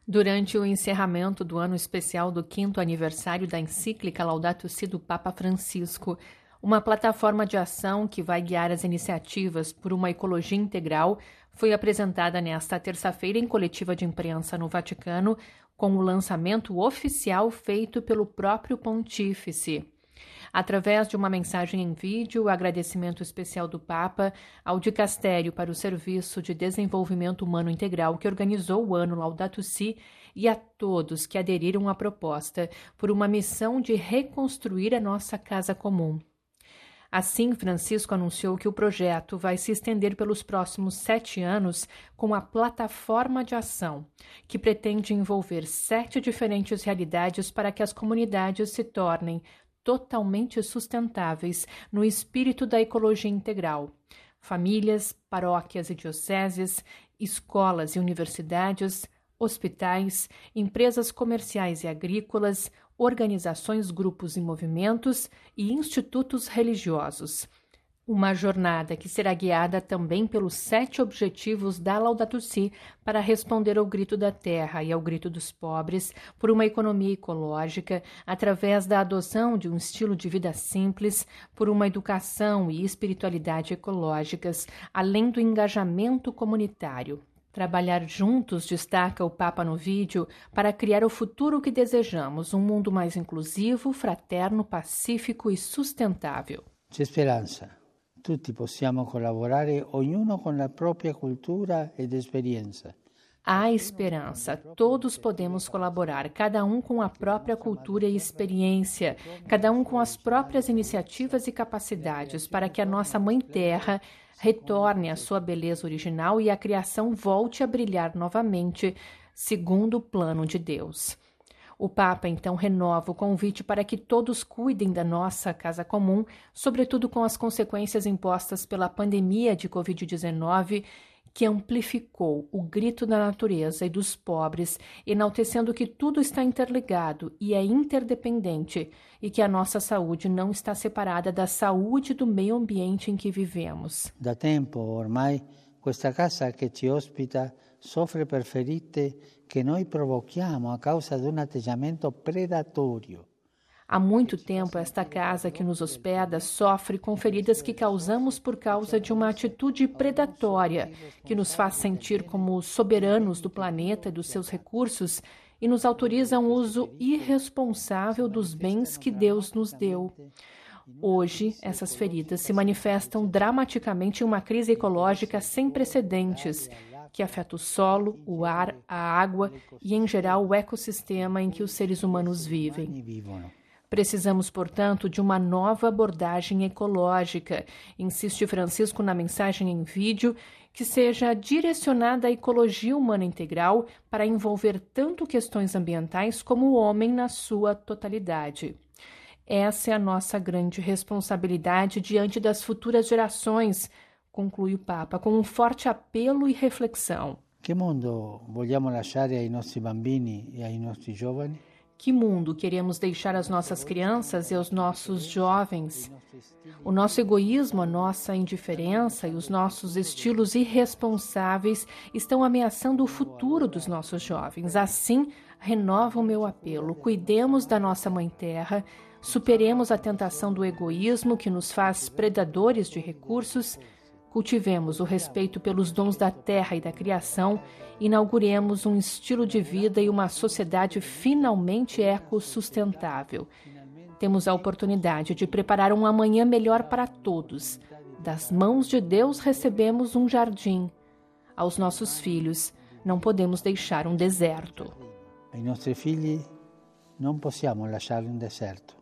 Durante o encerramento do ano especial do 5º aniversário da encíclica Laudato Si do Papa Francisco, uma plataforma de ação que vai guiar as iniciativas por uma ecologia integral foi apresentada nesta terça-feira em coletiva de imprensa no Vaticano, com o lançamento oficial feito pelo próprio Pontífice. Através de uma mensagem em vídeo, o agradecimento especial do Papa ao Dicastério para o Serviço de Desenvolvimento Humano Integral que organizou o ano Laudato Si e a todos que aderiram à proposta por uma missão de reconstruir a nossa casa comum. Assim, Francisco anunciou que o projeto vai se estender pelos próximos 7 anos com a plataforma de ação, que pretende envolver 7 diferentes realidades para que as comunidades se tornem totalmente sustentáveis no espírito da ecologia integral. Famílias, paróquias e dioceses, escolas e universidades, hospitais, empresas comerciais e agrícolas, organizações, grupos e movimentos e institutos religiosos. Uma jornada que será guiada também pelos 7 objetivos da Laudato Si para responder ao grito da terra e ao grito dos pobres por uma economia ecológica, através da adoção de um estilo de vida simples, por uma educação e espiritualidade ecológicas, além do engajamento comunitário. Trabalhar juntos, destaca o Papa no vídeo, para criar o futuro que desejamos, um mundo mais inclusivo, fraterno, pacífico e sustentável. C'è speranza. Tutti possiamo collaborare, ognuno con la propria cultura ed esperienza. Há esperança, todos podemos colaborar, cada um com a própria cultura e experiência, cada um com as próprias iniciativas e capacidades, para que a nossa Mãe Terra retorne à sua beleza original e a criação volte a brilhar novamente, segundo o plano de Deus. O Papa, então, renova o convite para que todos cuidem da nossa casa comum, sobretudo com as consequências impostas pela pandemia de Covid-19, que amplificou o grito da natureza e dos pobres, enaltecendo que tudo está interligado e é interdependente, e que a nossa saúde não está separada da saúde do meio ambiente em que vivemos. Da tempo, ormai, questa casa che ci ospita soffre per ferite che noi provochiamo a causa di un atteggiamento predatorio. Há muito tempo, esta casa que nos hospeda sofre com feridas que causamos por causa de uma atitude predatória, que nos faz sentir como soberanos do planeta e dos seus recursos e nos autoriza um uso irresponsável dos bens que Deus nos deu. Hoje, essas feridas se manifestam dramaticamente em uma crise ecológica sem precedentes, que afeta o solo, o ar, a água e, em geral, o ecossistema em que os seres humanos vivem. Precisamos, portanto, de uma nova abordagem ecológica, insiste Francisco na mensagem em vídeo, que seja direcionada à ecologia humana integral para envolver tanto questões ambientais como o homem na sua totalidade. Essa é a nossa grande responsabilidade diante das futuras gerações, conclui o Papa, com um forte apelo e reflexão. Que mundo vogliamo lasciare ai nostri bambini e ai nostri giovani? Que mundo queremos deixar às nossas crianças e aos nossos jovens? O nosso egoísmo, a nossa indiferença e os nossos estilos irresponsáveis estão ameaçando o futuro dos nossos jovens. Assim, renovo o meu apelo. Cuidemos da nossa Mãe Terra, superemos a tentação do egoísmo que nos faz predadores de recursos, cultivemos o respeito pelos dons da terra e da criação, inauguremos um estilo de vida e uma sociedade finalmente ecossustentável. Temos a oportunidade de preparar um amanhã melhor para todos. Das mãos de Deus recebemos um jardim. Aos nossos filhos, não podemos deixar um deserto. Ai nostri figli non possiamo lasciare un deserto.